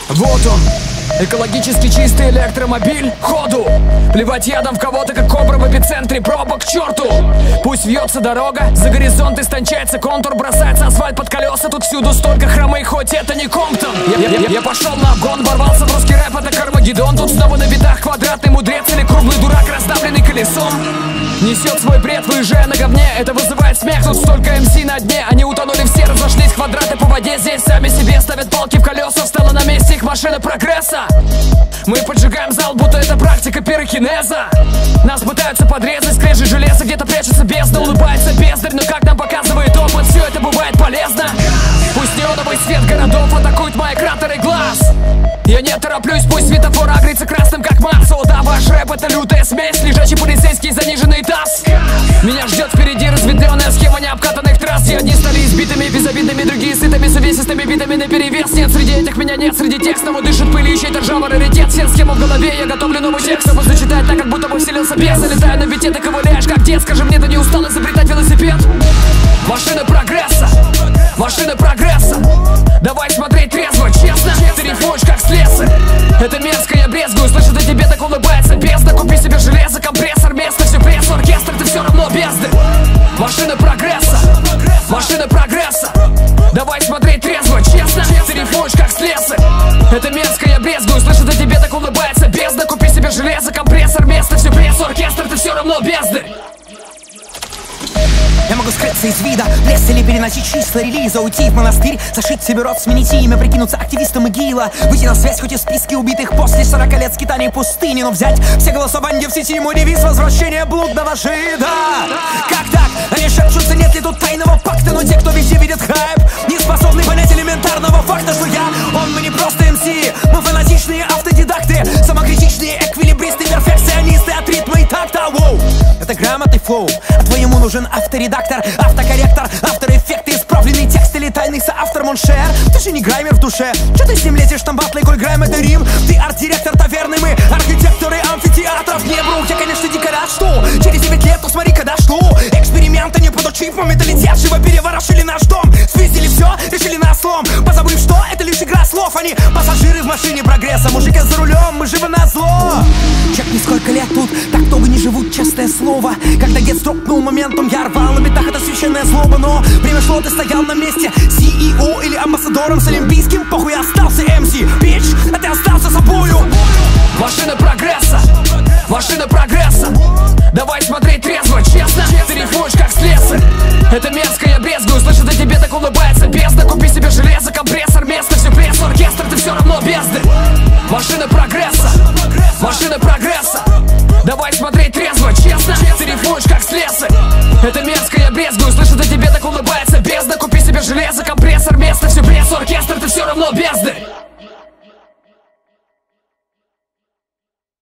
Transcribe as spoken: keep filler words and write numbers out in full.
Вот он, экологически чистый электромобиль. Ходу, плевать ядом в кого-то, как кобра в эпицентре пробок, к черту. Пусть вьется дорога, за горизонт истончается контур, бросается асфальт под колеса. Тут всюду столько хромы, хоть это не Комптон. Я, я, я, я пошел на обгон, ворвался в русский рэп, это Кармагеддон. Тут снова на битах квадратный мудрец или круглый дурак, раздавленный колесом. Несет свой бред, выезжая на говне, это вызывает смех. Тут столько эм си на дне, они утонули все, разошлись квадраты по воде. Здесь сами себе ставят палки в колеса, встала на месте их машина прогресса. Мы поджигаем зал, будто это практика пирокинеза. Нас пытаются подрезать, скрежет железо, где-то прячется бездна, улыбается бездарь. Но как нам показывает опыт, все это бывает полезно. Пусть неоновый свет городов атакует мои кратеры глаз. Я не тороплюсь, пусть светофор агрится красным, как Марс. О да, ваш рэп — это лютая смесь, лежачий полицейский заниженный таз. Меня ждет впереди разветвленная схема необкатанных трасс, где одни стали избитыми, безобидными, другие сытыми, с увесистыми битами наперевес. Нет, среди этих меня нет, среди тех, кому дышит пыль, ищет ржавый раритет. Всем схему в голове, я готовлю новый текст, чтобы зачитать так, как будто бы вселился бес. Залетаю на бите, ты ковыляешь, как дед. Скажи мне, ты не устал изобретать велосипед? Машина прогресса, машина прогресса. Давай смотреть трезво, честно. Ты рифмуешь как слесарь. Это мерзко, я брезгую. Слышит, о тебе так улыбается бездна. Купи себе железо, компрессор, место, все пресс, оркестр, ты все равно бездны. Машина прогресса, машина прогресса. Давай смотреть трезво, честно. Ты рифмуешь как слесарь. Это мерзко, я брезгую. Слышит, о тебе так улыбается бездна. Купи себе железо, компрессор, место, все пресс, оркестр, ты все равно бездны. Я могу скрыться из вида, лес или переносить числа релиза, уйти в монастырь, зашить себе рот, сменить имя, прикинуться активистом ИГИЛа, выйти на связь хоть из списки убитых после сорока лет скитаний пустыни, но взять все голосования в сети, мой девиз — возвращение блудного жида. Как так? Они шепчутся, нет ли тут тайного пакта, но те, кто везде видит хайп, не способны понять элементарного факта, что я, он, мы не просто эм си, мы фанатичные автодидакты, самокритичные эквилибристы, перфекционисты от ритма и такта. Воу, это грамотный флоу, а твоему нужен авторедактор, автокорректор, автор-эффекты, исправленный текст или тайный соавтор Моншер. Ты же не граймер в душе, че ты с ним лезешь там батлы, коль грайм это Рим? Ты арт-директор таверны, мы архитекторы амфитеатров. Не, бро, я, конечно, дико рад, что через девять лет, ну смотри, когда что эксперименты не подучив, мы менталитет живо переворошили наш дом. Свистили все, решили на слом, позабыв, что это лишь игра слов. Они пассажиры в машине прогресса, мужики за рулем, мы живы на зло. Чекни, сколько лет тут, так долго не живут, честное слово. Когда гет стропнул моментом, я рвал на битах, это священная злоба. Но время шло, ты стоял на месте, си и о или амбассадором с олимпийским, похуй, остался эм си, бич, а ты остался собою. Машина прогресса, машина прогресса. Давай смотреть трезво, честно. Ты рифмуешь как слесарь. Это мерзко, я брезгую. Слышит, о тебе так улыбается бездна. Купи себе железо, компрессор, место, все пресс, оркестр, ты все равно бездны. Машина прогресса, машина прогресса. Давай смотреть трезво, честно. Ты рифмуешь как слесарь. Это мерзко, я брезгую. Слышит, о тебе так улыбается бездна. Купи себе железо, компрессор, место, все пресс, оркестр, ты все равно бездны.